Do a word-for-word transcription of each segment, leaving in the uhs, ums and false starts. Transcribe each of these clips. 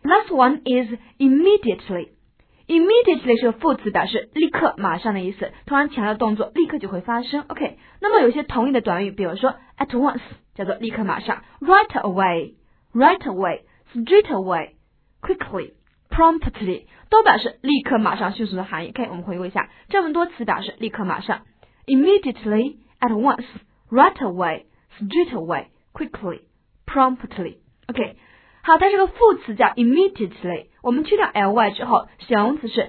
Last one is immediately。Immediately 是个副词，表示立刻、马上的意思，通常强调动作立刻就会发生。OK， 那么有一些同义的短语，比如说 at once 叫做立刻马上 ，right away、right away、straight away、quickly、promptly 都表示立刻马上、迅速的含义。OK， 我们回顾一下，这么多词表示立刻马上 ：immediately、at once、right away、straight away、quickly、promptly。OK。好，它这个副词叫 immediately， 我们去掉 ly 之后，形容词是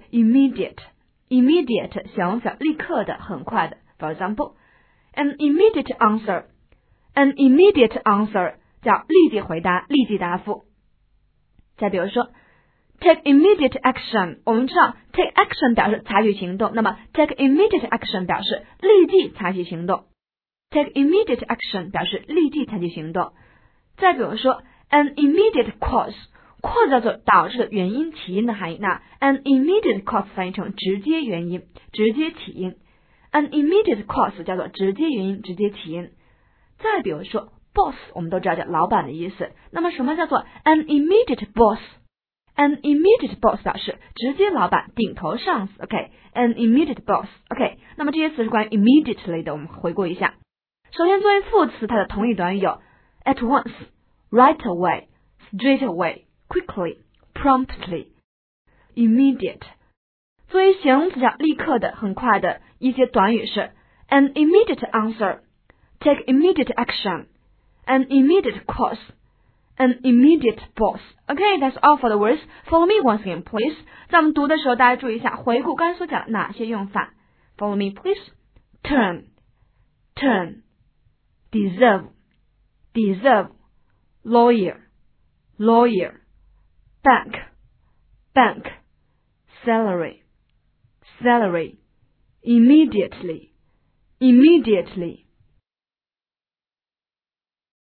immediate。immediate 形容词立刻的、很快的。For example, an immediate answer. An immediate answer 叫立即回答、立即答复。再比如说 take immediate action， 我们知道 take action 表示采取行动，那么 take immediate action 表示立即采取行动。take immediate action 表示立即采取行动。再比如说An immediate cause， cause 叫做导致的原因、起因的含义。那 an immediate cause 翻译成直接原因、直接起因。an immediate cause 叫做直接原因、直接起因。再比如说 boss， 我们都知道叫老板的意思。那么什么叫做 an immediate boss？an immediate boss 表示直接老板、顶头上司。OK，an immediate boss。OK， 那么这些词是关于 immediately 的，我们回顾一下。首先作为副词，它的同义短语有 at once。Right away, straight away, quickly, promptly, immediate。 作为形容词叫立刻的、很快的，一些短语是 an immediate answer, take immediate action, an immediate course, an immediate boss. Okay, that's all for the words. Follow me once again, please. 在我们读的时候，大家注意一下，回顾刚才所讲的哪些用法。Follow me, please. Turn, turn, deserve, deserve.Lawyer, lawyer, bank, bank, salary, salary, immediately, immediately,